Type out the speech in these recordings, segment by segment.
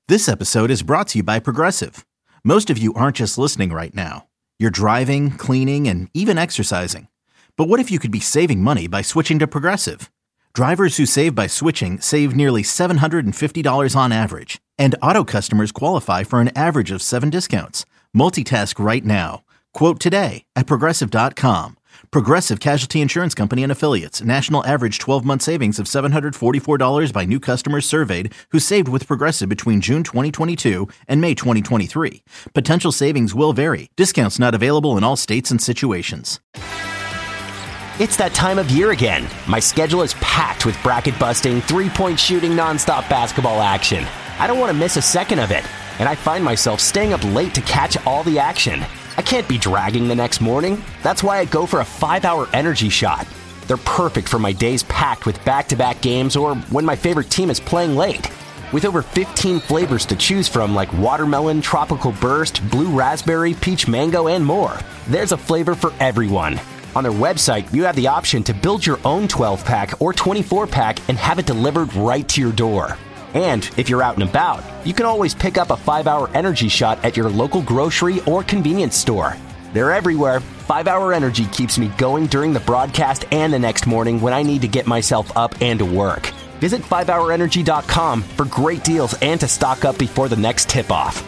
This episode is brought to you by Progressive. Most of you aren't just listening right now. You're driving, cleaning, and even exercising. But what if you could be saving money by switching to Progressive? Drivers who save by switching save nearly $750 on average. And auto customers qualify for an average of 7 discounts. Multitask right now. Quote today at Progressive.com. Progressive Casualty Insurance Company and Affiliates. National average 12-month savings of $744 by new customers surveyed who saved with Progressive between June 2022 and May 2023. Potential savings will vary. Discounts not available in all states and situations. It's that time of year again. My schedule is packed with bracket-busting, three-point shooting, nonstop basketball action. I don't want to miss a second of it, and I find myself staying up late to catch all the action. I can't be dragging the next morning. That's why I go for a 5-hour energy shot. They're perfect for my days packed with back-to-back games or when my favorite team is playing late. With over 15 flavors to choose from like watermelon, tropical burst, blue raspberry, peach mango, and more, there's a flavor for everyone. On their website, you have the option to build your own 12-pack or 24-pack and have it delivered right to your door. And if you're out and about, you can always pick up a 5-hour energy shot at your local grocery or convenience store. They're everywhere. 5-hour energy keeps me going during the broadcast and the next morning when I need to get myself up and to work. Visit 5hourenergy.com for great deals and to stock up before the next tip-off.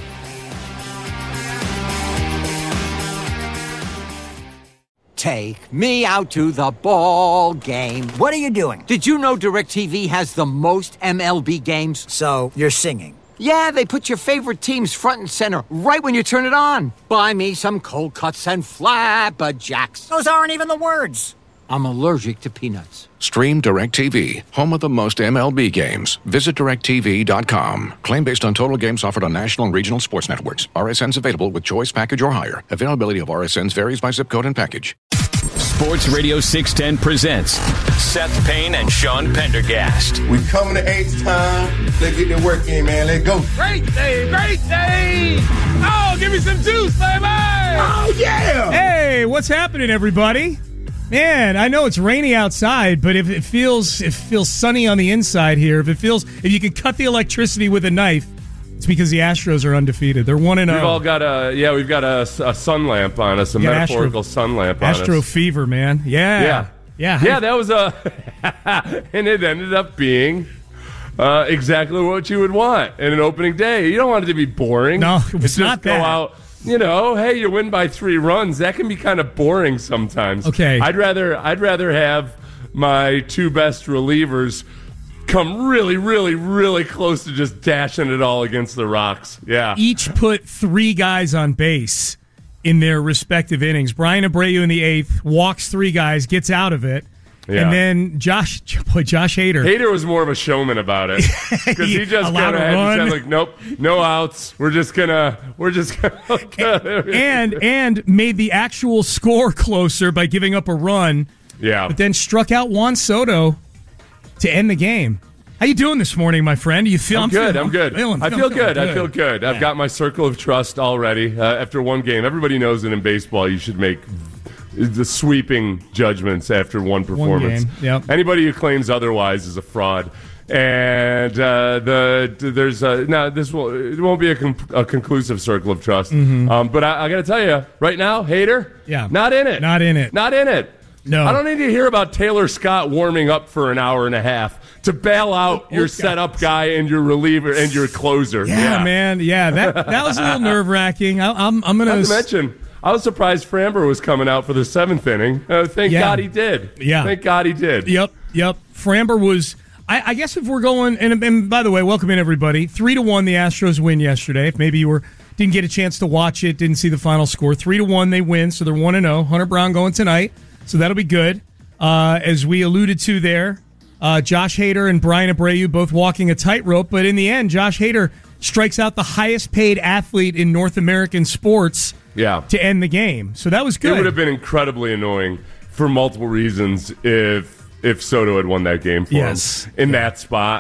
Take me out to the ball game. What are you doing? Did you know DirecTV has the most MLB games? So, you're singing. Yeah, they put your favorite teams front and center right when you turn it on. Buy me some cold cuts and flapjacks. Those aren't even the words. I'm allergic to peanuts. Stream DirecTV, home of the most MLB games. Visit DirecTV.com. Claim based on total games offered on national and regional sports networks. RSNs available with choice package or higher. Availability of RSNs varies by zip code and package. Sports Radio 610 presents Seth Payne and Sean Pendergast. We coming to H-time. Let's get the work in, man. Let's go. Great day, great day. Oh, give me some juice, baby. Oh, yeah. Hey, what's happening, everybody? Man, I know it's rainy outside, but if it feels sunny on the inside here, if you can cut the electricity with a knife, it's because the Astros are undefeated. They're 1-0. We've all got a sun lamp on us, a metaphorical sun lamp on us. Astro fever, man. Yeah. That was and it ended up being exactly what you would want in an opening day. You don't want it to be boring. No, it's not that. Go out. You know, hey, you win by 3 runs. That can be kind of boring sometimes. Okay. I'd rather have my 2 best relievers come really, really, really close to just dashing it all against the rocks. Yeah. Each put 3 guys on base in their respective innings. Brian Abreu in the 8th walks 3 guys, gets out of it. Yeah. And then Josh Hader. Hader was more of a showman about it because he just kind of said like, nope, no outs. We're just gonna. and made the actual score closer by giving up a run. Yeah. But then struck out Juan Soto to end the game. How you doing this morning, my friend? You feel? I'm good. I feel good. Yeah. I've got my circle of trust already. After one game, everybody knows that in baseball you should make the sweeping judgments after one performance. Yep. Anybody who claims otherwise is a fraud. And it won't be a conclusive circle of trust. Mm-hmm. But I got to tell you, right now, Hader, not in it. No. I don't need to hear about Taylor Scott warming up for an hour and a half to bail out your setup guy and your reliever and your closer. Yeah, man. Yeah, that was a little nerve-wracking. I'm going to mention, I was surprised Framber was coming out for the 7th inning. Thank God he did. Yeah. Thank God he did. Yep. Framber was, I guess if we're going, and by the way, welcome in everybody. 3-1 the Astros win yesterday. If maybe you didn't get a chance to watch it, didn't see the final score. 3-1 they win, so they're 1-0. Hunter Brown going tonight, so that'll be good. As we alluded to there, Josh Hader and Brian Abreu both walking a tightrope, but in the end, Josh Hader strikes out the highest paid athlete in North American sports to end the game. So that was good. It would have been incredibly annoying for multiple reasons if Soto had won that game for him in that spot.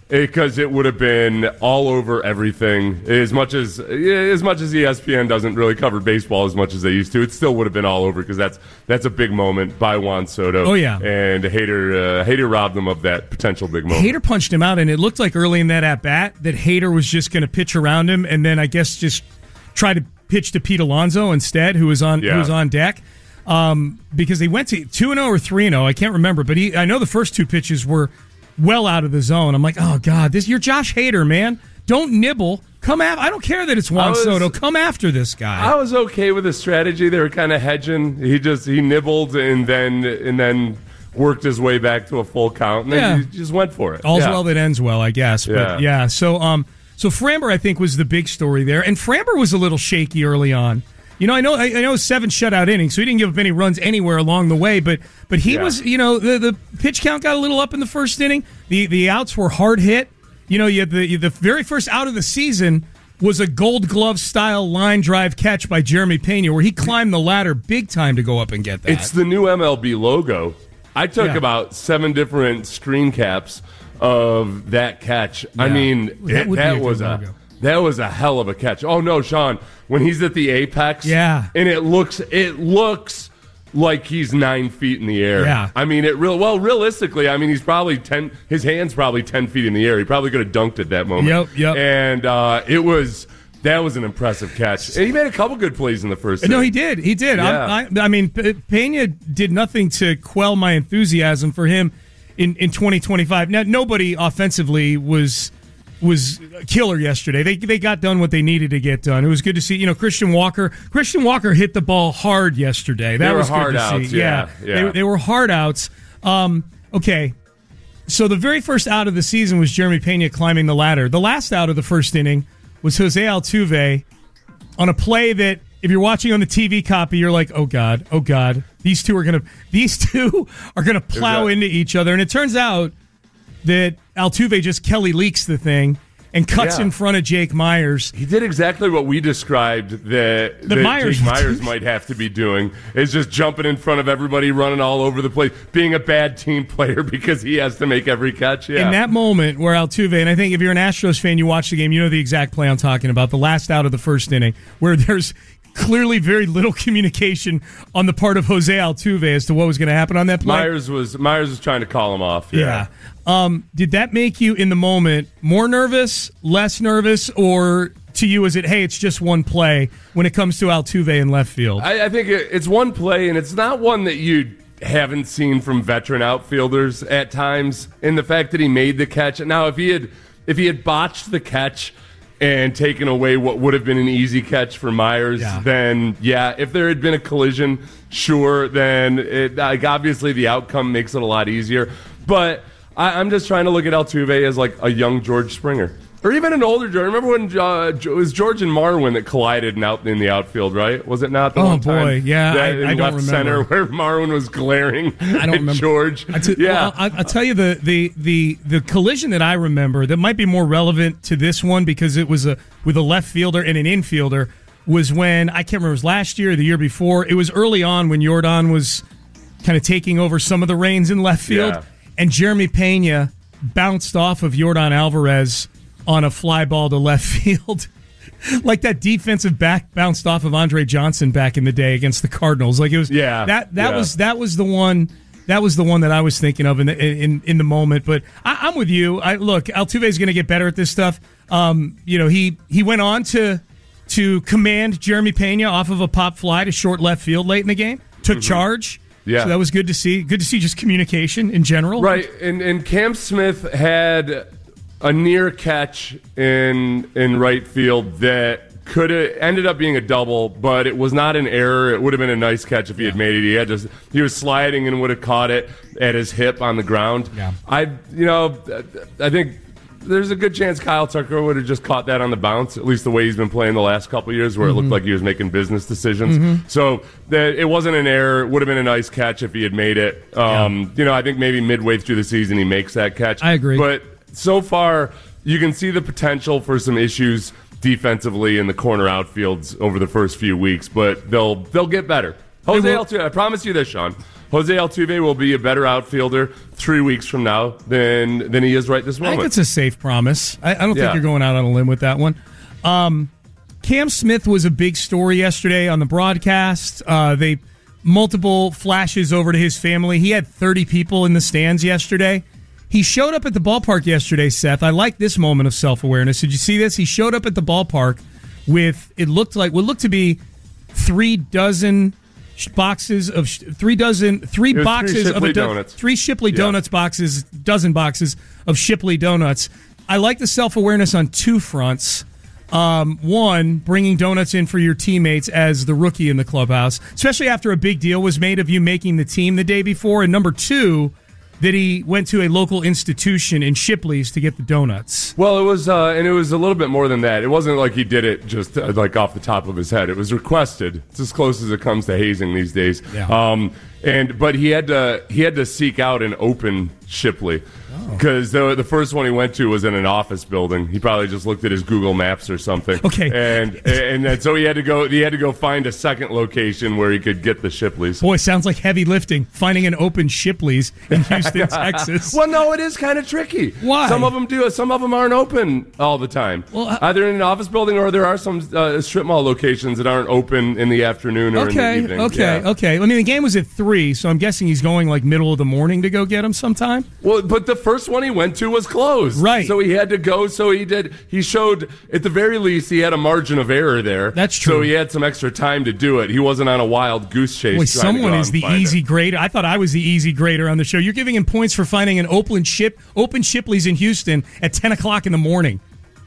because it would have been all over everything. As much as ESPN doesn't really cover baseball as much as they used to, it still would have been all over because that's a big moment by Juan Soto. Oh, yeah. And Hader robbed them of that potential big moment. Hader punched him out, and it looked like early in that at-bat that Hader was just going to pitch around him and then I guess just try to pitch to Pete Alonso instead, who was on deck. Because they went to 2-0 or 3-0, I can't remember, but I know the first two pitches were well out of the zone. I'm like, oh God, you're Josh Hader, man. Don't nibble. Come after. I don't care that it's Juan Soto. Come after this guy. I was okay with the strategy. They were kind of hedging. He nibbled and then worked his way back to a full count, and then he just went for it. All's well that ends well, I guess. But so Framber, I think, was the big story there, and Framber was a little shaky early on. You know, I know 7 shutout innings, so he didn't give up any runs anywhere along the way. But he was, the pitch count got a little up in the first inning. The outs were hard hit. You know, you had the very first out of the season was a Gold Glove style line drive catch by Jeremy Pena, where he climbed the ladder big time to go up and get that. It's the new MLB logo. I took about 7 different screen caps of that catch. Yeah. I mean, that was a hell of a catch. Oh no, Sean, when he's at the apex, and it looks like he's 9 feet in the air. Yeah. I mean, realistically, I mean, he's probably his hand's probably 10 feet in the air. He probably could have dunked at that moment. Yep. And that was an impressive catch. And he made a couple good plays in the first inning. No, he did. Yeah. I mean, Pena did nothing to quell my enthusiasm for him in 2025. Now, nobody offensively was killer yesterday. They got done what they needed to get done. It was good to see. Christian Walker hit the ball hard yesterday. That was good to see. Yeah. They were hard outs. Okay. So the very first out of the season was Jeremy Pena climbing the ladder. The last out of the first inning was Jose Altuve on a play that, if you're watching on the TV copy, you're like, oh God, these two are gonna plow into each other. And it turns out that Altuve just Kelly leaks the thing and cuts in front of Jake Myers. He did exactly what we described that Jake Myers might have to be doing, is just jumping in front of everybody, running all over the place, being a bad team player because he has to make every catch. Yeah. In that moment where Altuve, and I think if you're an Astros fan, you watch the game, you know the exact play I'm talking about, the last out of the first inning, where there's clearly very little communication on the part of Jose Altuve as to what was going to happen on that play. Myers was trying to call him off. Yeah. Did that make you, in the moment, more nervous, less nervous, or to you is it, hey, it's just one play when it comes to Altuve in left field? I think it's one play, and it's not one that you haven't seen from veteran outfielders at times, in the fact that he made the catch. Now, if he had botched the catch and taken away what would have been an easy catch for Myers, then, if there had been a collision, sure, then obviously the outcome makes it a lot easier. But I'm just trying to look at Altuve as like a young George Springer. Or even an older George. Remember when it was George and Marwin that collided in the outfield, right? Was it not the one time? Oh, boy, yeah. I don't left remember. Center where Marwin was glaring at George. I'll tell you the collision that I remember that might be more relevant to this one because it was with a left fielder and an infielder was when, I can't remember, it was last year or the year before. It was early on when Yordan was kind of taking over some of the reins in left field. Yeah. And Jeremy Pena bounced off of Yordan Alvarez on a fly ball to left field. Like that defensive back bounced off of Andre Johnson back in the day against the Cardinals. Like it was that was the one that I was thinking of in the moment. But I'm with you. Look, Altuve's going to get better at this stuff. He went on to command Jeremy Pena off of a pop fly to short left field late in the game. Took charge. Yeah. So that was good to see. Good to see just communication in general. Right. And Cam Smith had a near catch in right field that could have ended up being a double, but it was not an error. It would have been a nice catch if he had made it. He was sliding and would have caught it at his hip on the ground. Yeah. I think there's a good chance Kyle Tucker would have just caught that on the bounce, at least the way he's been playing the last couple of years, where it looked like he was making business decisions. So it wasn't an error. It would have been a nice catch if he had made it. I think maybe midway through the season he makes that catch. I agree. But so far, you can see the potential for some issues defensively in the corner outfields over the first few weeks, but they'll get better. Jose Altuve, I promise you this, Sean. Jose Altuve will be a better outfielder 3 weeks from now than he is right this moment. I think it's a safe promise. I don't think you're going out on a limb with that one. Cam Smith was a big story yesterday on the broadcast. They multiple flashes over to his family. He had 30 people in the stands yesterday. He showed up at the ballpark yesterday, Seth. I like this moment of self-awareness. Did you see this? He showed up at the ballpark with what looked to be 3 boxes of three boxes of donuts. 3 Shipley donuts boxes, dozen boxes of Shipley donuts. I like the self-awareness on 2 fronts. One, bringing donuts in for your teammates as the rookie in the clubhouse, especially after a big deal was made of you making the team the day before. And number 2, that he went to a local institution in Shipley's to get the donuts. Well, it was a little bit more than that. It wasn't like he did it just like off the top of his head. It was requested. It's as close as it comes to hazing these days. Yeah. But he had to seek out an open Shipley because the first one he went to was in an office building. He probably just looked at his Google Maps or something. Okay. And then, so he had to go find a second location where he could get the Shipleys. Boy, sounds like heavy lifting, finding an open Shipley's in Houston, Texas. Well, no, it is kind of tricky. Why? Some of them do. Some of them aren't open all the time. Well, either in an office building or there are some strip mall locations that aren't open in the afternoon or in the evening. Okay. I mean, the game was at 3, so I'm guessing he's going like middle of the morning to go get them sometime. Well, but the first one he went to was closed. Right. So he had to go. So he showed, at the very least, he had a margin of error there. That's true. So he had some extra time to do it. He wasn't on a wild goose chase. Boy, someone is the easy grader. I thought I was the easy grader on the show. You're giving him points for finding an open Shipley's in Houston at 10 o'clock in the morning.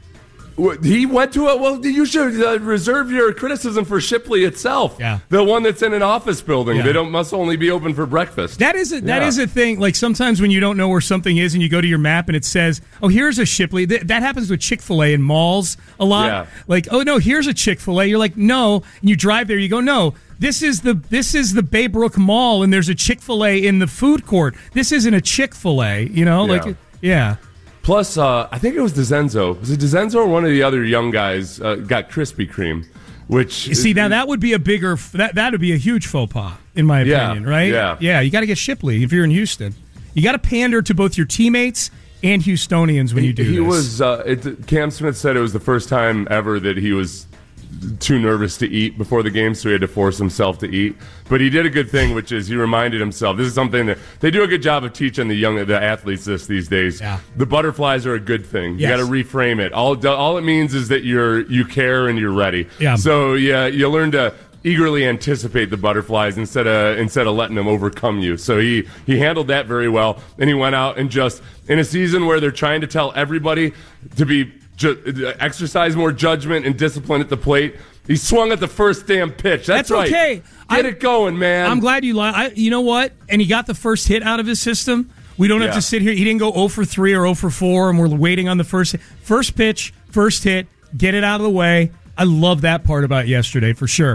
He went to it. Well, you should reserve your criticism for Shipley itself. Yeah. The one that's in an office building. Yeah. They must only be open for breakfast. That is a thing. Like sometimes when you don't know where something is and you go to your map and it says, "Oh, here's a Shipley." That happens with Chick-fil-A in malls a lot. Yeah. Like, "Oh no, here's a Chick-fil-A." You're like, "No," and you drive there. You go, "No, this is the Baybrook Mall, and there's a Chick-fil-A in the food court. This isn't a Chick-fil-A." You know, yeah. Plus, I think it was DeZenzo. Was it DeZenzo or one of the other young guys got Krispy Kreme? Which you see, now that would be that would be a huge faux pas, in my opinion, right? Yeah. You got to get Shipley if you're in Houston. You got to pander to both your teammates and Houstonians when you do this. Cam Smith said it was the first time ever that he was too nervous to eat before the game, so he had to force himself to eat. But he did a good thing, which is he reminded himself. This is something that they do a good job of teaching the athletes this these days. Yeah. The butterflies are a good thing. Yes. You got to reframe it. All it means is that you care and you're ready. Yeah. So you learn to eagerly anticipate the butterflies instead of letting them overcome you. So he handled that very well, and he went out and just in a season where they're trying to tell everybody to be exercise more judgment and discipline at the plate. He swung at the first damn pitch. That's right. Okay. Get it going, man. I'm glad you lied. You know what? And he got the first hit out of his system. We don't have to sit here. He didn't go 0 for 3 or 0 for 4, and we're waiting on the first pitch, first hit, get it out of the way. I love that part about yesterday for sure.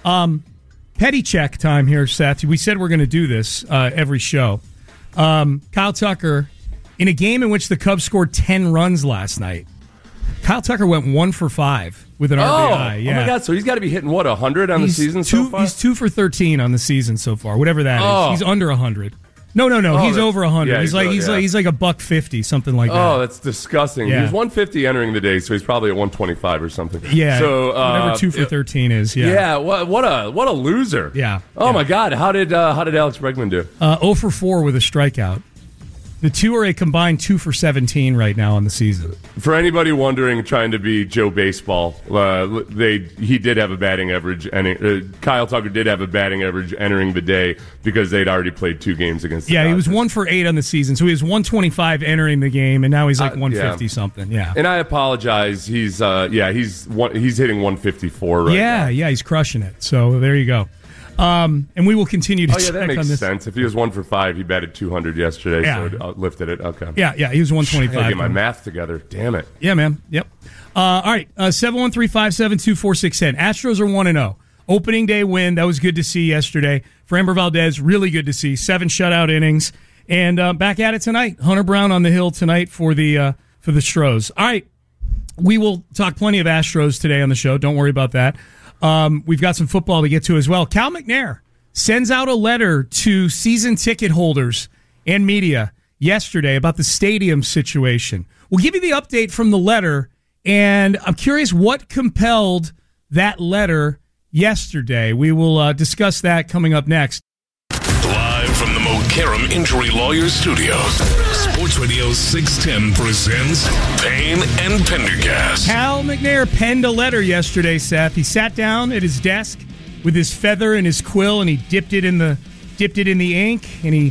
Petty check time here, Seth. We said we're going to do this every show. Kyle Tucker, in a game in which the Cubs scored 10 runs last night, Kyle Tucker went 1 for 5 with an RBI. Yeah. Oh my God! So he's got to be hitting 100 on the season so far. He's 2 for 13 on the season so far. Whatever that is, he's under 100. No. He's over 100. Yeah, he's like $150, something like that. Oh, that's disgusting. Yeah. He was 150 entering the day, so he's probably at 125 or something. Yeah. So whatever 2 for 13 is. Yeah. Yeah. What a loser. Yeah. Oh my God! How did Alex Bregman do? 0 for 4 with a strikeout. The two are a combined 2 for 17 right now on the season. For anybody wondering, trying to be Joe Baseball, he did have a batting average, and Kyle Tucker did have a batting average entering the day because they'd already played 2 games against. He was 1 for 8 on the season, so he was 125 entering the game, and now he's like 150 something. Yeah, and I apologize. He's hitting 154 right now. Yeah, he's crushing it. So there you go. And we will continue to check that makes on this. sense. If he was 1 for 5, he batted 200 yesterday, so it lifted it. Okay. Yeah, he was 125. I get my math together. Damn it. Yeah, man. Yep. All right, 713-572-4610. Astros are 1-0. Opening day win. That was good to see yesterday. Framber Valdez, really good to see. 7 shutout innings. And back at it tonight. Hunter Brown on the hill tonight for the Stros. All right, we will talk plenty of Astros today on the show. Don't worry about that. We've got some football to get to as well. Cal McNair sends out a letter to season ticket holders and media yesterday about the stadium situation. We'll give you the update from the letter, and I'm curious what compelled that letter yesterday. We will discuss that coming up next. Live from the Mokaram Injury Lawyers Studios, Sports Radio 610 presents Payne and Pendergast. Cal McNair penned a letter yesterday, Seth. He sat down at his desk with his feather and his quill, and he dipped it in the ink, and he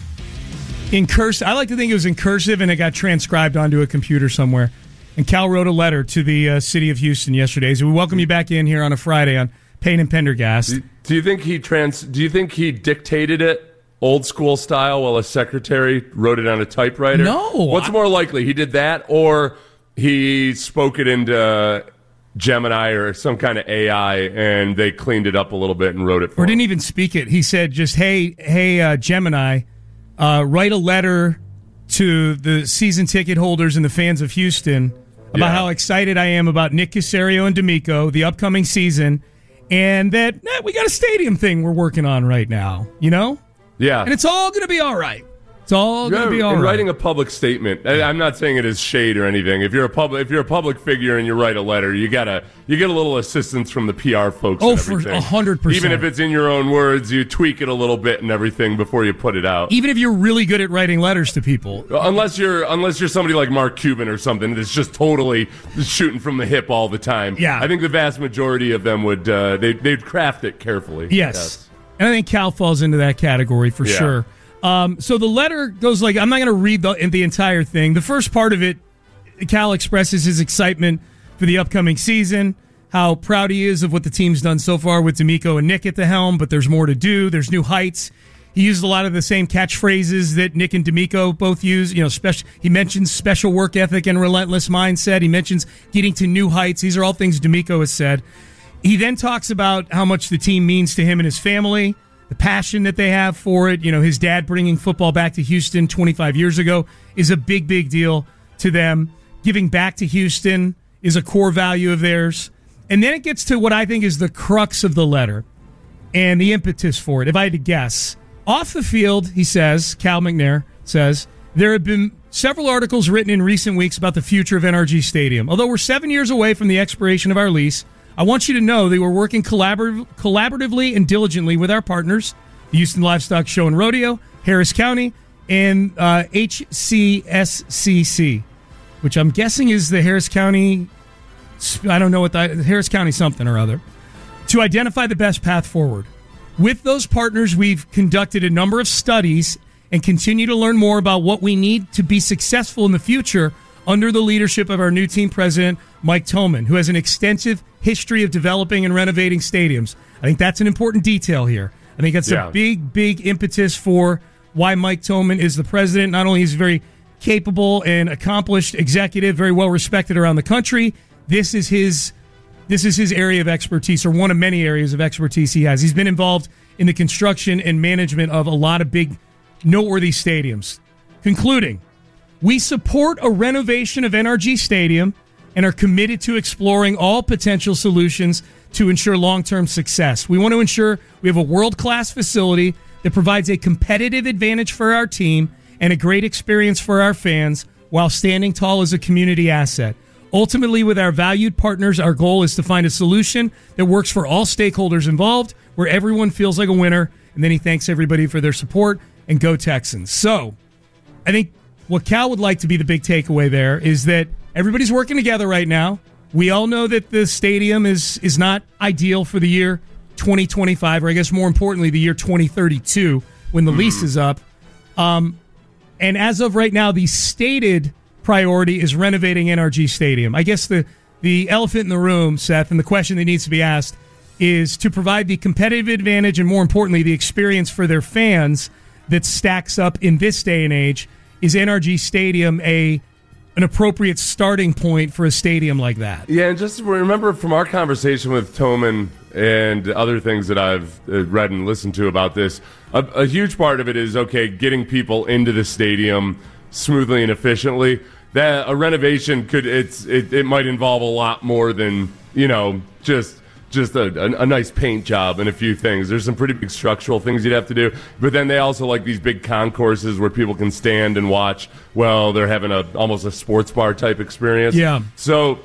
in cursive. I like to think it was in cursive, and it got transcribed onto a computer somewhere. And Cal wrote a letter to the city of Houston yesterday. So we welcome you back in here on a Friday on Payne and Pendergast. Do you think he dictated it old school style while a secretary wrote it on a typewriter? No. What's more likely? He did that, or he spoke it into Gemini or some kind of AI, and they cleaned it up a little bit and wrote it for him? Or didn't even speak it. He said just, hey, Gemini, write a letter to the season ticket holders and the fans of Houston about how excited I am about Nick Caserio and D'Amico, the upcoming season, and that we got a stadium thing we're working on right now, you know? Yeah. And it's all going to be all right. It's all going to be all right. Writing a public statement, I'm not saying it is shade or anything. If you're a public figure and you write a letter, you get a little assistance from the PR folks. Oh, and for everything. 100%. Even if it's in your own words, you tweak it a little bit and everything before you put it out. Even if you're really good at writing letters to people, unless you're somebody like Mark Cuban or something that's just totally shooting from the hip all the time. Yeah, I think the vast majority of them would they'd craft it carefully. Yes. And I think Cal falls into that category for sure. So the letter goes like, I'm not going to read the entire thing. The first part of it, Cal expresses his excitement for the upcoming season, how proud he is of what the team's done so far with D'Amico and Nick at the helm, but there's more to do. There's new heights. He used a lot of the same catchphrases that Nick and D'Amico both use. He mentions special work ethic and relentless mindset. He mentions getting to new heights. These are all things D'Amico has said. He then talks about how much the team means to him and his family, the passion that they have for it. His dad bringing football back to Houston 25 years ago is a big, big deal to them. Giving back to Houston is a core value of theirs. And then it gets to what I think is the crux of the letter and the impetus for it, if I had to guess. Off the field, he says, Cal McNair says, there have been several articles written in recent weeks about the future of NRG Stadium. Although we're 7 years away from the expiration of our lease, I want you to know that we're working collaboratively and diligently with our partners, the Houston Livestock Show and Rodeo, Harris County, and HCSCC, which I'm guessing is the Harris County, I don't know what that, Harris County something or other, to identify the best path forward. With those partners, we've conducted a number of studies and continue to learn more about what we need to be successful in the future under the leadership of our new team president, Mike Toman, who has an extensive history of developing and renovating stadiums. I think that's an important detail here. I think that's a big, big impetus for why Mike Toman is the president. Not only is he very capable and accomplished executive, very well respected around the country, this is his area of expertise, or one of many areas of expertise he has. He's been involved in the construction and management of a lot of big, noteworthy stadiums. Concluding, we support a renovation of NRG Stadium and are committed to exploring all potential solutions to ensure long-term success. We want to ensure we have a world-class facility that provides a competitive advantage for our team and a great experience for our fans while standing tall as a community asset. Ultimately, with our valued partners, our goal is to find a solution that works for all stakeholders involved, where everyone feels like a winner. And then he thanks everybody for their support, and go Texans. So I think what Cal would like to be the big takeaway there is that everybody's working together right now. We all know that the stadium is not ideal for the year 2025, or I guess more importantly, the year 2032 when the lease is up. And as of right now, the stated priority is renovating NRG Stadium. I guess the elephant in the room, Seth, and the question that needs to be asked is to provide the competitive advantage and, more importantly, the experience for their fans that stacks up in this day and age. Is NRG Stadium an appropriate starting point for a stadium like that? Yeah, and just remember from our conversation with Toman and other things that I've read and listened to about this, a huge part of it is, getting people into the stadium smoothly and efficiently. That a renovation it might involve a lot more than, just just a nice paint job and a few things. There's some pretty big structural things you'd have to do. But then they also like these big concourses where people can stand and watch while they're having almost a sports bar type experience. Yeah. So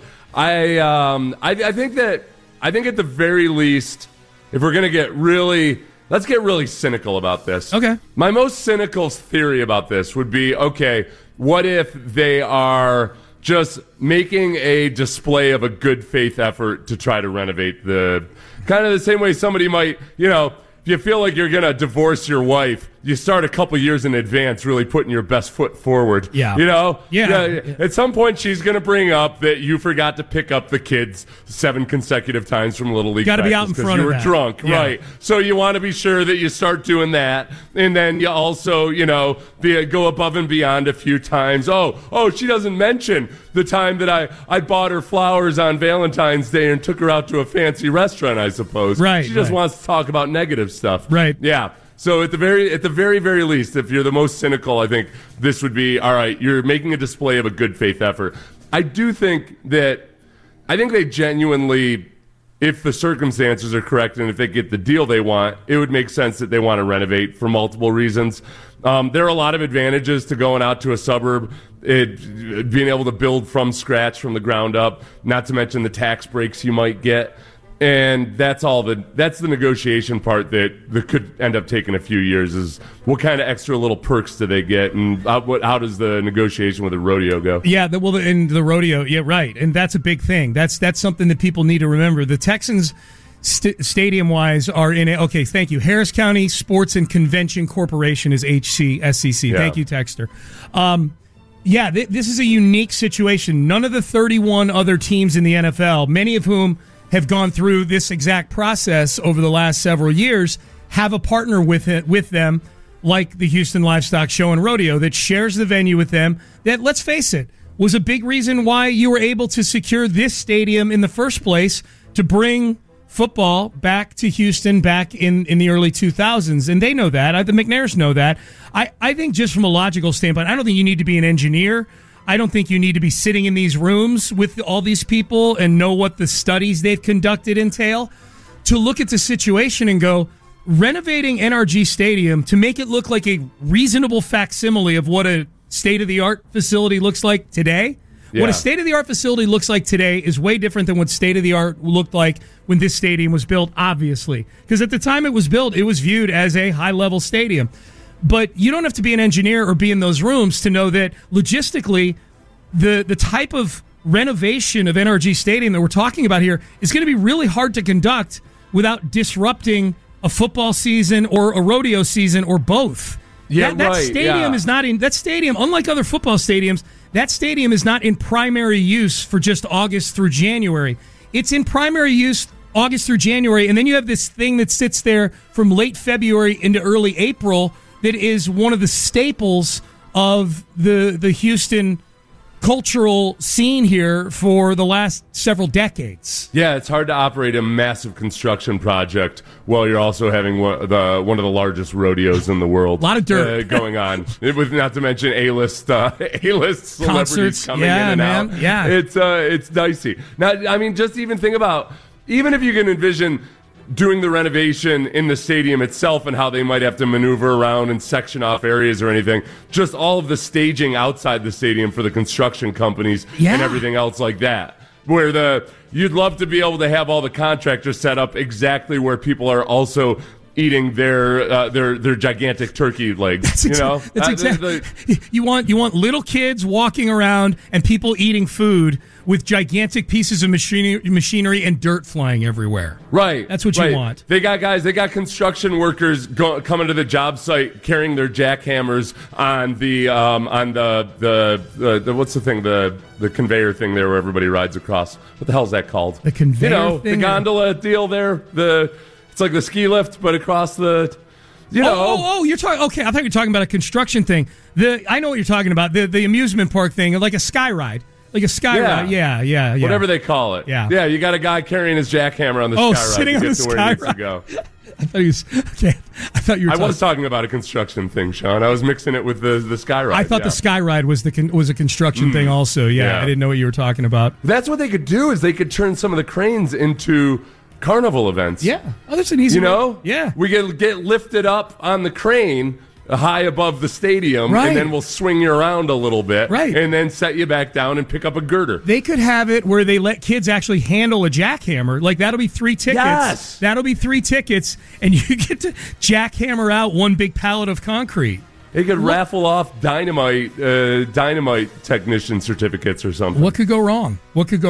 I think at the very least, if we're going to let's get really cynical about this. Okay. My most cynical theory about this would be, okay, what if they are just making a display of a good faith effort to try to renovate kind of the same way somebody might, if you feel like you're going to divorce your wife, you start a couple years in advance really putting your best foot forward. Yeah. Yeah. At some point, she's going to bring up that you forgot to pick up the kids 7 consecutive times from Little League practice. Got to be out in front of that. You were drunk, yeah. right. So you want to be sure that you start doing that. And then you also, go above and beyond a few times. Oh, she doesn't mention the time that I bought her flowers on Valentine's Day and took her out to a fancy restaurant, I suppose. Right. She just wants to talk about negative stuff. Right. Yeah. So at the very, very least, if you're the most cynical, I think this would be, all right, you're making a display of a good faith effort. I think they genuinely, if the circumstances are correct and if they get the deal they want, it would make sense that they want to renovate for multiple reasons. There are a lot of advantages to going out to a suburb, being able to build from scratch, from the ground up, not to mention the tax breaks you might get. And that's the negotiation part that could end up taking a few years, is what kind of extra little perks do they get, and how does the negotiation with the rodeo go? Yeah, and the rodeo, yeah, right. And that's a big thing. That's something that people need to remember. The Texans, stadium-wise, are in okay, thank you. Harris County Sports and Convention Corporation is HCSCC. Yeah. Thank you, Texter. This is a unique situation. None of the 31 other teams in the NFL, many of whom have gone through this exact process over the last several years, have a partner with them, like the Houston Livestock Show and Rodeo, that shares the venue with them, that, let's face it, was a big reason why you were able to secure this stadium in the first place, to bring football back to Houston back in the early 2000s. And they know that. The McNairs know that. I think just from a logical standpoint, I don't think you need to be an engineer. I don't think you need to be sitting in these rooms with all these people and know what the studies they've conducted entail to look at the situation and go, renovating NRG Stadium to make it look like a reasonable facsimile of what a state-of-the-art facility looks like today. Yeah. What a state-of-the-art facility looks like today is way different than what state-of-the-art looked like when this stadium was built, obviously. Because at the time it was built, it was viewed as a high-level stadium. But you don't have to be an engineer or be in those rooms to know that logistically, the type of renovation of NRG Stadium that we're talking about here is going to be really hard to conduct without disrupting a football season or a rodeo season or both. Yeah, that stadium is not in that stadium. Unlike other football stadiums, that stadium is not in primary use for just August through January. It's in primary use August through January, and then you have this thing that sits there from late February into early April that is one of the staples of the Houston cultural scene here for the last several decades. Yeah, it's hard to operate a massive construction project while you're also having one of the largest rodeos in the world. A lot of dirt going on, with not to mention A-list celebrities concerts coming in and man. out. Yeah, it's dicey. Now, I mean, just even think about, even if you can envision doing the renovation in the stadium itself and how they might have to maneuver around and section off areas or anything, just all of the staging outside the stadium for the construction companies and everything else like that, where you'd love to be able to have all the contractors set up exactly where people are also eating their gigantic turkey legs. That's exactly. You want little kids walking around and people eating food with gigantic pieces of machinery and dirt flying everywhere. Right. That's what you want. They got construction workers coming to the job site carrying their jackhammers on the what's the thing, the conveyor thing there where everybody rides across. What the hell is that called? The conveyor thing? The gondola deal there. It's like the ski lift, but across the, you're talking. Okay, I thought you were talking about a construction thing. I know what you're talking about. The amusement park thing, like a sky ride. Like a sky ride. Yeah. Whatever they call it. Yeah. Yeah, you got a guy carrying his jackhammer on the sky ride sitting to on get the to where he needs to go. I thought you were I was talking about a construction thing, Sean. I was mixing it with the sky ride. I thought the sky ride was a construction thing also. Yeah, I didn't know what you were talking about. That's what they could do, is they could turn some of the cranes into carnival events. Yeah. Oh, that's an easy way. Yeah. We get lifted up on the crane high above the stadium, and then we'll swing you around a little bit, and then set you back down and pick up a girder. They could have it where they let kids actually handle a jackhammer. Like, that'll be 3 tickets. Yes. That'll be 3 tickets, and you get to jackhammer out one big pallet of concrete. They could raffle off dynamite technician certificates or something. What could go wrong?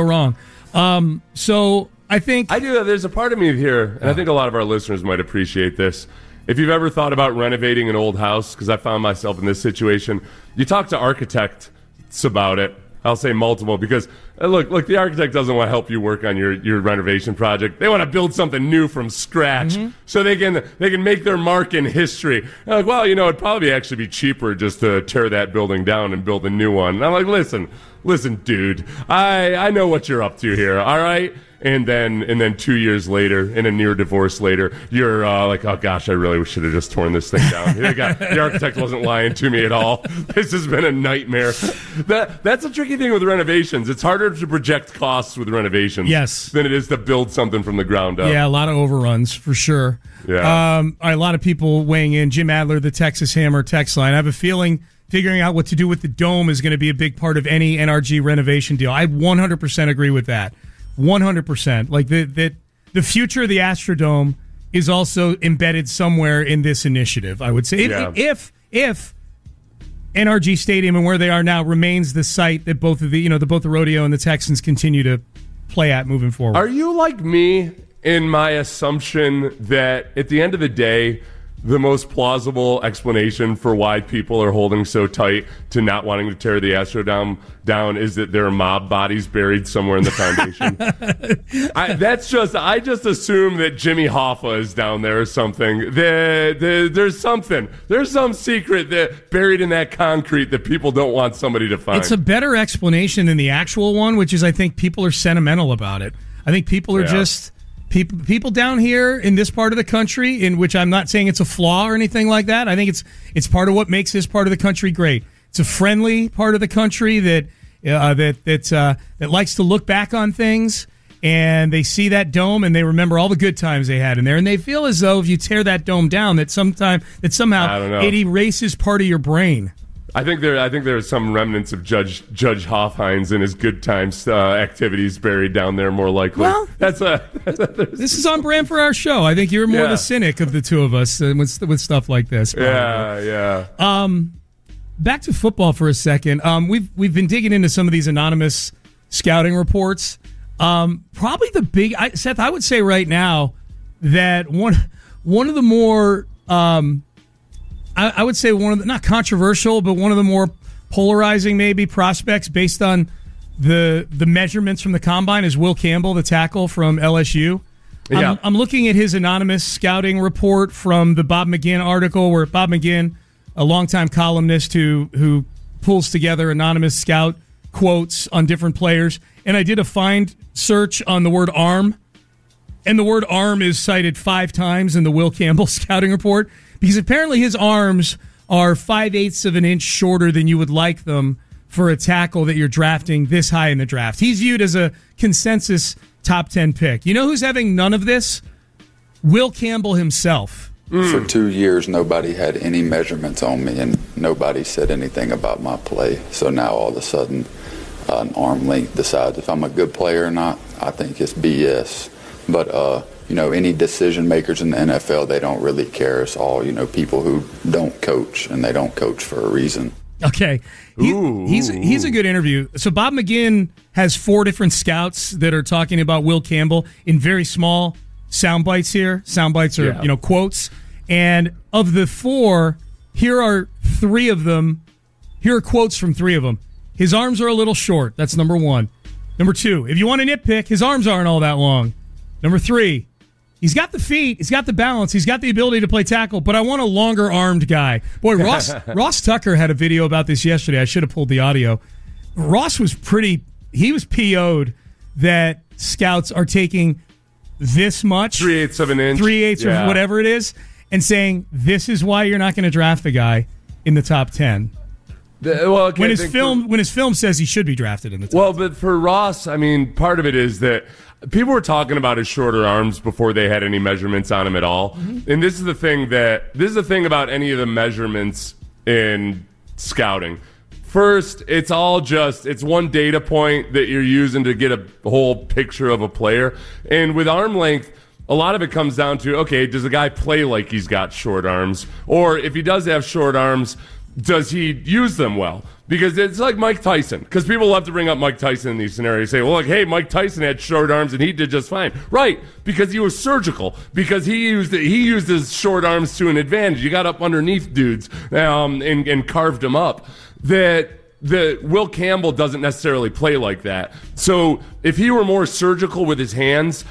So I think there's a part of me here, and I think a lot of our listeners might appreciate this. If you've ever thought about renovating an old house, because I found myself in this situation, you talk to architects about it. I'll say multiple, because look, the architect doesn't want to help you work on your renovation project. They want to build something new from scratch, so they can make their mark in history. They're like, well, it'd probably actually be cheaper just to tear that building down and build a new one. And I'm like, listen, dude, I know what you're up to here, all right? And then 2 years later, in a near divorce later, you're like, oh gosh, I really should have just torn this thing down. The architect wasn't lying to me at all. This has been a nightmare. That's a tricky thing with renovations. It's harder to project costs with renovations than it is to build something from the ground up. Yeah, a lot of overruns for sure. Yeah. A lot of people weighing in. Jim Adler, the Texas Hammer text line. I have a feeling figuring out what to do with the dome is going to be a big part of any NRG renovation deal. I 100% agree with that. 100%. Like the future of the Astrodome is also embedded somewhere in this initiative, I would say. If NRG Stadium and where they are now remains the site that both of the Rodeo and the Texans continue to play at moving forward. Are you like me in my assumption that at the end of the day, the most plausible explanation for why people are holding so tight to not wanting to tear the Astrodome down is that there are mob bodies buried somewhere in the foundation? I just assume that Jimmy Hoffa is down there or something. There's something. There's some secret that buried in that concrete that people don't want somebody to find. It's a better explanation than the actual one, which is I think people are sentimental about it. I think people are just... People down here in this part of the country, in which I'm not saying it's a flaw or anything like that. I think it's part of what makes this part of the country great. It's a friendly part of the country that likes to look back on things, and they see that dome and they remember all the good times they had in there, and they feel as though if you tear that dome down, that somehow it erases part of your brain. I think there are some remnants of Judge Hoffhines and his good times activities buried down there, more likely. Well, this is on brand for our show. I think you're more the cynic of the two of us with stuff like this. Probably. Yeah. Back to football for a second. We've been digging into some of these anonymous scouting reports. Probably the big Seth, I would say right now that one of the more I would say one of the, not controversial, but one of the more polarizing maybe prospects based on the measurements from the combine is Will Campbell, the tackle from LSU. Yeah. I'm looking at his anonymous scouting report from the Bob McGinn article, where Bob McGinn, a longtime columnist who pulls together anonymous scout quotes on different players, and I did a find search on the word arm, and the word arm is cited 5 times in the Will Campbell scouting report. Because apparently his arms are 5/8 of an inch shorter than you would like them for a tackle that you're drafting this high in the draft. He's viewed as a consensus top 10 pick. You know who's having none of this? Will Campbell himself. For 2 years, nobody had any measurements on me, and nobody said anything about my play. So now all of a sudden, an arm length decides if I'm a good player or not. I think it's BS. But, any decision makers in the NFL, they don't really care. It's all, people who don't coach, and they don't coach for a reason. Okay. He's a good interview. So Bob McGinn has 4 different scouts that are talking about Will Campbell in very small sound bites here. Sound bites are, quotes. And of the 4, here are 3 of them. Here are quotes from 3 of them. His arms are a little short. That's number 1. Number 2, if you want a nitpick, his arms aren't all that long. Number 3, he's got the feet, he's got the balance, he's got the ability to play tackle, but I want a longer-armed guy. Boy, Ross Tucker had a video about this yesterday. I should have pulled the audio. Ross was he was PO'd that scouts are taking this much. 3/8 of an inch. 3/8 of whatever it is, and saying, this is why you're not going to draft the guy in the top 10. When his film says he should be drafted in the top. Well, but for Ross, I mean, part of it is that people were talking about his shorter arms before they had any measurements on him at all. Mm-hmm. And this is the thing about any of the measurements in scouting. First, it's one data point that you're using to get a whole picture of a player. And with arm length, a lot of it comes down to, okay, does the guy play like he's got short arms? Or if he does have short arms, does he use them well? Because it's like Mike Tyson. Because people love to bring up Mike Tyson in these scenarios. Say, well, like, hey, Mike Tyson had short arms and he did just fine. Right, because he was surgical. Because he used his short arms to an advantage. You got up underneath dudes and carved them up. That Will Campbell doesn't necessarily play like that. So if he were more surgical with his hands,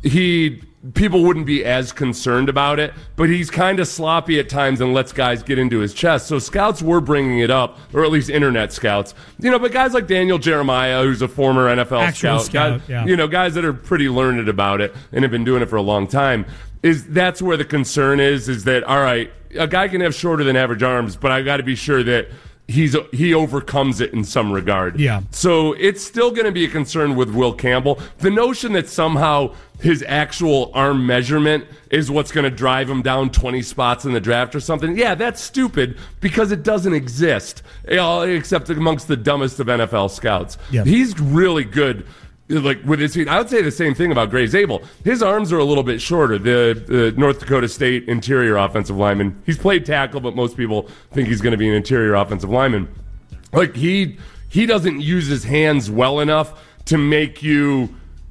people wouldn't be as concerned about it, but he's kind of sloppy at times and lets guys get into his chest. So scouts were bringing it up, or at least internet scouts. But guys like Daniel Jeremiah, who's a former NFL scout, guys that are pretty learned about it and have been doing it for a long time, that's where the concern is that, all right, a guy can have shorter than average arms, but I got to be sure that he overcomes it in some regard. Yeah. So it's still going to be a concern with Will Campbell. The notion that somehow his actual arm measurement is what's going to drive him down 20 spots in the draft or something, yeah, that's stupid because it doesn't exist, except amongst the dumbest of NFL scouts. Yep. He's really good. Like with his feet, I would say the same thing about Grey Zabel. His arms are a little bit shorter. The North Dakota State interior offensive lineman. He's played tackle, but most people think he's going to be an interior offensive lineman. Like he doesn't use his hands well enough to make you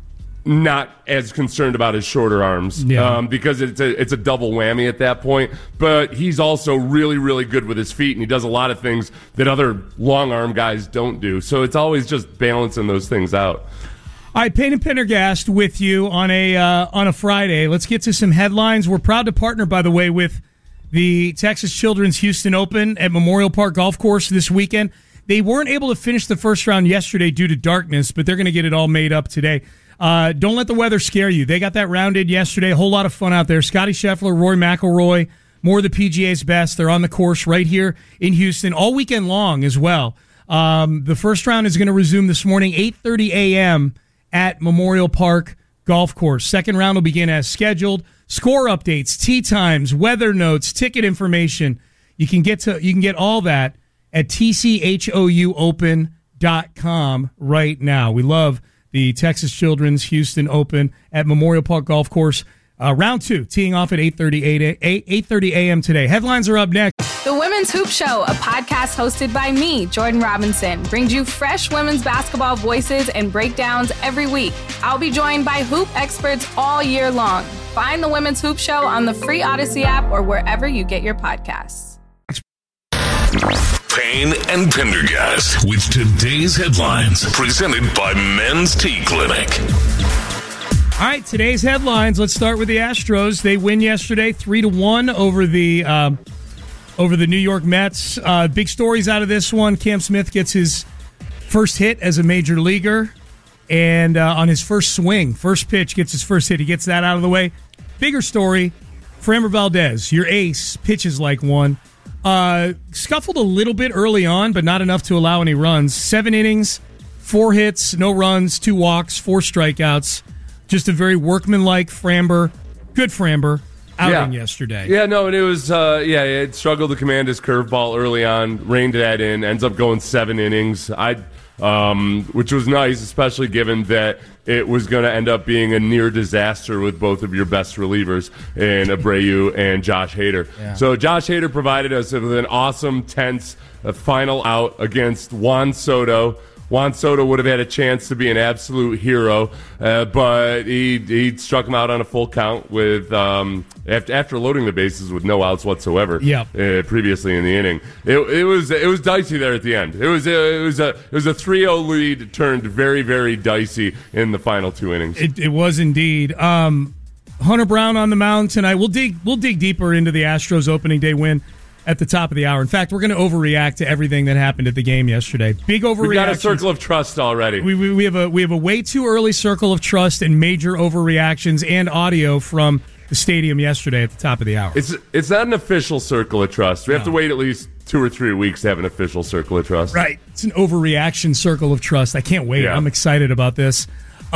not as concerned about his shorter arms, because it's a double whammy at that point. But he's also really, really good with his feet, and he does a lot of things that other long arm guys don't do. So it's always just balancing those things out. All right, Payne and Pendergast with you on a Friday. Let's get to some headlines. We're proud to partner, by the way, with the Texas Children's Houston Open at Memorial Park Golf Course this weekend. They weren't able to finish the first round yesterday due to darkness, but they're going to get it all made up today. Don't let the weather scare you. They got that rounded yesterday. A whole lot of fun out there. Scotty Scheffler, Rory McIlroy, more of the PGA's best. They're on the course right here in Houston all weekend long as well. The first round is going to resume this morning, 8:30 a.m., at Memorial Park Golf Course. Second round will begin as scheduled. Score updates, tee times, weather notes, ticket information. You can get all that at tchouopen.com right now. We love the Texas Children's Houston Open at Memorial Park Golf Course. Round 2, teeing off at 8:30 a.m. today. Headlines are up next. The Women's Hoop Show, a podcast hosted by me, Jordan Robinson, brings you fresh women's basketball voices and breakdowns every week. I'll be joined by hoop experts all year long. Find the Women's Hoop Show on the free Odyssey app or wherever you get your podcasts. Payne and Pendergast with today's headlines, presented by Men's Tea Clinic. All right, today's headlines. Let's start with the Astros. They win yesterday 3-1 over the New York Mets. Big stories out of this one. Cam Smith gets his first hit as a major leaguer, and on his first swing, first pitch, gets his first hit. He gets that out of the way. Bigger story, Framber Valdez, your ace, pitches like one. Scuffled a little bit early on, but not enough to allow any runs. 7 innings, 4 hits, no runs, 2 walks, 4 strikeouts. Just a very workmanlike Framber, good Framber, outing yesterday. Yeah, no, and it was, it struggled to command his curveball early on, reined that in, ends up going 7 innings, which was nice, especially given that it was going to end up being a near disaster with both of your best relievers in Abreu and Josh Hader. Yeah. So Josh Hader provided us with an awesome, tense final out against Juan Soto. Juan Soto would have had a chance to be an absolute hero, but he struck him out on a full count with after loading the bases with no outs whatsoever. Previously in the inning, it was dicey there at the end. It was a 3-0 lead turned very, very dicey in the final 2 innings. It was indeed. Hunter Brown on the mound tonight. We'll dig deeper into the Astros opening day win at the top of the hour. In fact, we're going to overreact to everything that happened at the game yesterday. Big overreaction. We've got a circle of trust already. We have a way too early circle of trust and major overreactions and audio from the stadium yesterday at the top of the hour. It's not an official circle of trust. We have to wait at least 2 or 3 weeks to have an official circle of trust. Right. It's an overreaction circle of trust. I can't wait. Yeah. I'm excited about this.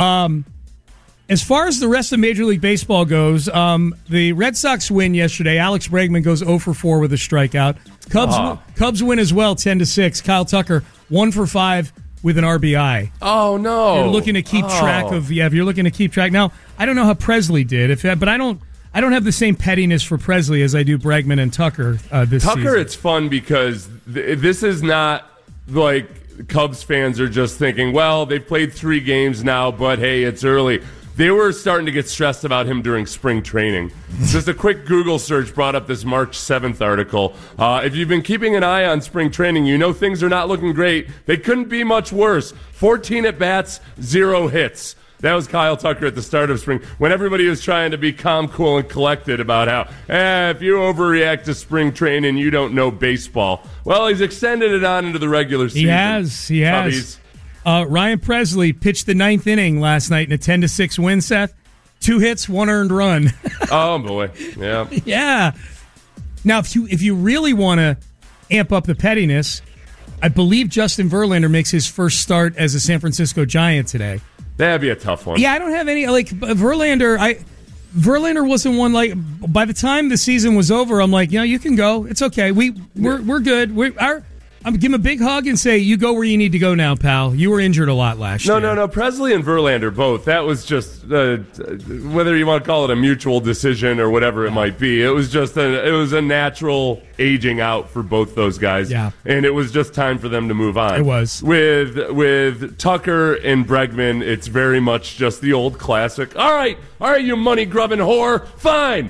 As far as the rest of Major League Baseball goes, the Red Sox win yesterday. Alex Bregman goes 0 for 4 with a strikeout. Cubs win as well, 10-6. Kyle Tucker 1 for 5 with an RBI. Oh no! You're looking to keep track of if you're looking to keep track. Now, I don't know how Presley did, but I don't have the same pettiness for Presley as I do Bregman and Tucker this season. Tucker, it's fun because this is not like Cubs fans are just thinking, well, they've played 3 games now, but hey, it's early. They were starting to get stressed about him during spring training. Just a quick Google search brought up this March 7th article. If you've been keeping an eye on spring training, you know things are not looking great. They couldn't be much worse. 14 at-bats, 0 hits. That was Kyle Tucker at the start of spring, when everybody was trying to be calm, cool, and collected about how, if you overreact to spring training, you don't know baseball. Well, he's extended it on into the regular season. He has. Ryan Presley pitched the 9th inning last night in a 10-6 win, Seth. 2 hits, 1 earned run. Oh, boy. Yeah. Yeah. Now, if you really want to amp up the pettiness, I believe Justin Verlander makes his first start as a San Francisco Giant today. That'd be a tough one. Yeah, I don't have any, Verlander wasn't one, by the time the season was over, I'm like, you can go. It's okay. We're good. I'm give him a big hug and say, you go where you need to go now, pal. You were injured a lot last year. No. Presley and Verlander both. That was just, whether you want to call it a mutual decision or whatever it might be, it was just a natural aging out for both those guys. Yeah. And it was just time for them to move on. It was. With Tucker and Bregman, it's very much just the old classic. All right, you money-grubbing whore. Fine.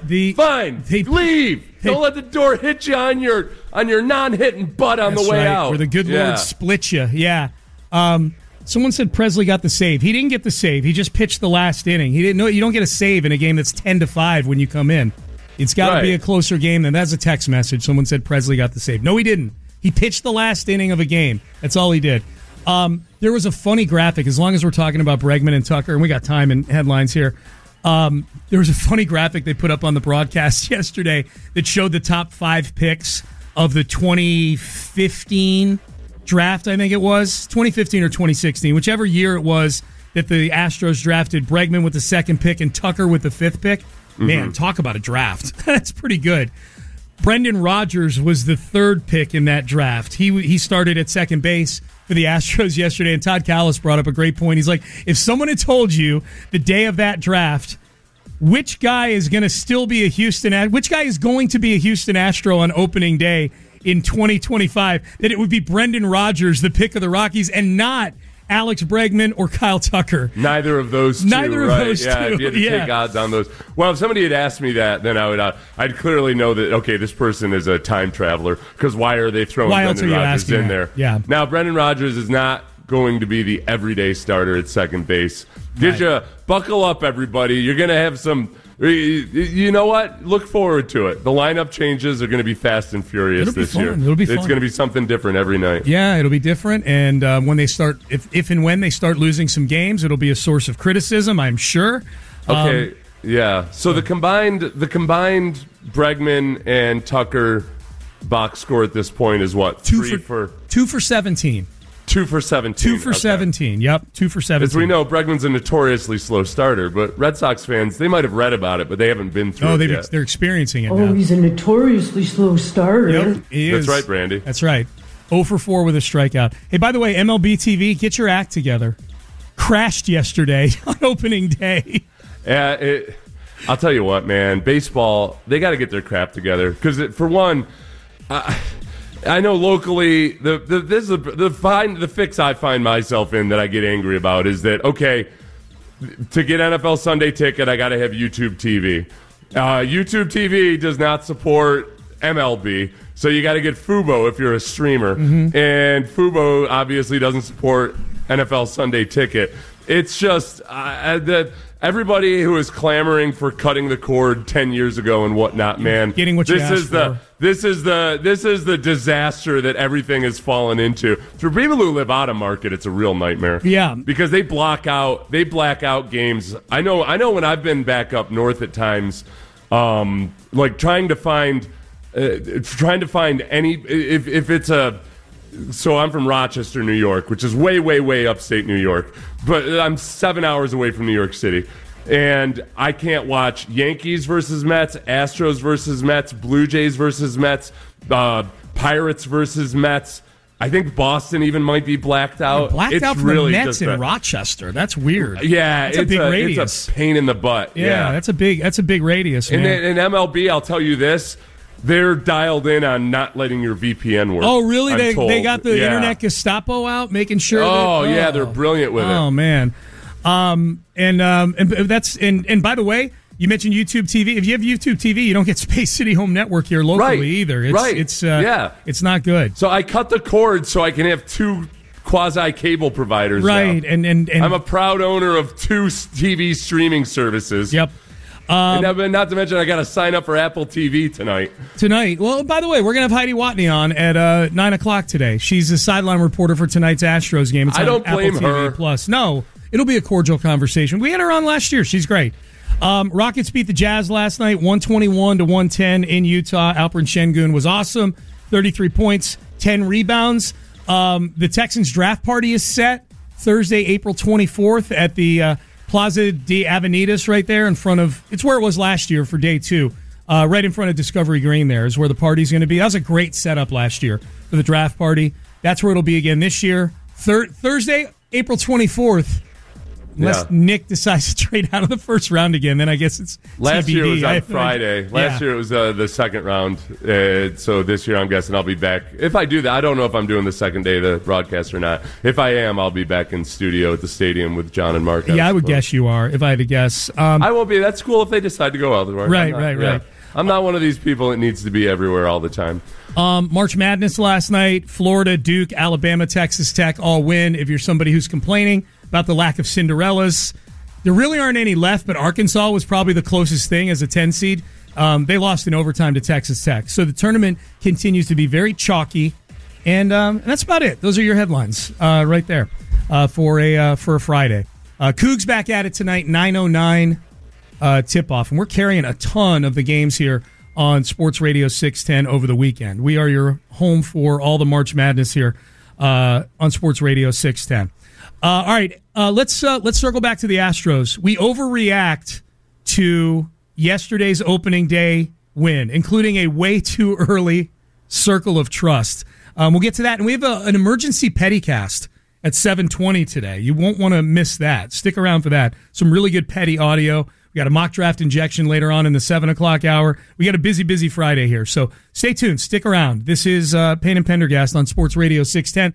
Leave. Don't let the door hit you on your non-hitting butt on the way out. Where the good Lord split you. Yeah. Someone said Presley got the save. He didn't get the save. He just pitched the last inning. He didn't know you don't get a save in a game that's 10-5 when you come in. It's got to be a closer game than that's a text message. Someone said Presley got the save. No, he didn't. He pitched the last inning of a game. That's all he did. There was a funny graphic, as long as we're talking about Bregman and Tucker, and we got time and headlines here. There was a funny graphic they put up on the broadcast yesterday that showed the top 5 picks of the 2015 draft, I think it was. 2015 or 2016, whichever year it was that the Astros drafted Bregman with the 2nd pick and Tucker with the 5th pick. Man, talk about a draft. That's pretty good. Brendan Rodgers was the 3rd pick in that draft. He started at second base for the Astros yesterday, and Todd Callis brought up a great point. He's like, if someone had told you the day of that draft which guy is going to be a Houston Astro on opening day in 2025, that it would be Brendan Rodgers, the pick of the Rockies, and not Alex Bregman or Kyle Tucker. Neither of those two. Yeah, if you had to take odds on those. Well, if somebody had asked me that, then I'd clearly know that, okay, this person is a time traveler, because why are they throwing Brendan Rodgers in there? Yeah. Now, Brendan Rodgers is not going to be the everyday starter at second base. Buckle up, everybody. You're going to have some... You know what? Look forward to it. The lineup changes are going to be fast and furious this year. It'll be fun. It's going to be something different every night. Yeah, it'll be different. And when they start, if and when they start losing some games, it'll be a source of criticism, I'm sure. Okay, yeah. So the combined Bregman and Tucker box score at this point is what? 2 for 17. 2 for 17. 2 for 17. Yep, 2 for 17. As we know, Bregman's a notoriously slow starter, but Red Sox fans, they might have read about it, but they haven't been through it yet. They're experiencing it now. Oh, he's a notoriously slow starter. Yep, he is. That's right, Brandy. That's right. 0 for 4 with a strikeout. Hey, by the way, MLB TV, get your act together. Crashed yesterday on opening day. I'll tell you what, man. Baseball, they got to get their crap together. Because, for one... I know locally, the fix I find myself in that I get angry about is that, okay, to get NFL Sunday Ticket, I got to have YouTube TV. YouTube TV does not support MLB, so you got to get Fubo if you're a streamer. Mm-hmm. And Fubo obviously doesn't support NFL Sunday Ticket. It's just that everybody who was clamoring for cutting the cord 10 years ago and whatnot, man. Getting what you asked for. This is the disaster that everything has fallen into. For people who live out of market, it's a real nightmare. Yeah, because they black out games. I know when I've been back up north at times, like trying to find trying to find any if it's a. So I'm from Rochester, New York, which is way, way, way upstate New York. But I'm 7 hours away from New York City. And I can't watch Yankees versus Mets, Astros versus Mets, Blue Jays versus Mets, Pirates versus Mets. I think Boston even might be blacked out. Blacked out for really the Mets in Rochester. That's weird. Yeah, it's a big radius. It's a pain in the butt. Yeah, that's a big radius, man. And in MLB, I'll tell you this. They're dialed in on not letting your VPN work. Oh, really? They got the internet Gestapo out, making sure. Yeah, they're brilliant with it. Oh man, and that's and by the way, you mentioned YouTube TV. If you have YouTube TV, you don't get Space City Home Network here locally either. It's not good. So I cut the cord so I can have two quasi cable providers. Right, now. and I'm a proud owner of two TV streaming services. Yep. And not to mention, I got to sign up for Apple TV tonight. Well, by the way, we're going to have Heidi Watney on at 9 o'clock today. She's a sideline reporter for tonight's Astros game. It's I on don't blame Apple TV her. Plus. No, it'll be a cordial conversation. We had her on last year. She's great. Rockets beat the Jazz last night, 121-110 in Utah. Alperen Şengün was awesome. 33 points, 10 rebounds. The Texans draft party is set Thursday, April 24th at the Plaza de Avenidas right there in front of, it's where it was last year for day 2. Right in front of Discovery Green there is where the party's going to be. That was a great setup last year for the draft party. That's where it'll be again this year. Thursday, April 24th. Unless Nick decides to trade out of the first round again, then I guess it's Last TBD. year was on Friday. Last year it was the second round. So this year I'm guessing I'll be back. If I do that, I don't know if I'm doing the second day of the broadcast or not. If I am, I'll be back in studio at the stadium with John and Mark. Yeah, I would guess you are, if I had to guess. I won't be. That's cool if they decide to go elsewhere. Right. I'm not one of these people that needs to be everywhere all the time. March Madness last night. Florida, Duke, Alabama, Texas Tech all win. If you're somebody who's complaining about the lack of Cinderellas, there really aren't any left, but Arkansas was probably the closest thing as a 10 seed. They lost in overtime to Texas Tech. So the tournament continues to be very chalky, and that's about it. Those are your headlines right there for a Friday. Cougs back at it tonight, 9:09 tip-off, and we're carrying a ton of the games here on Sports Radio 610 over the weekend. We are your home for all the March Madness here on Sports Radio 610. All right, let's circle back to the Astros. We overreact to yesterday's opening day win, including a way too early circle of trust. We'll get to that, and we have an emergency Pettycast at 7:20 today. You won't want to miss that. Stick around for that. Some really good Petty audio. We got a mock draft injection later on in the 7 o'clock hour. We got a busy Friday here, so stay tuned. Stick around. This is Payne and Pendergast on Sports Radio 610.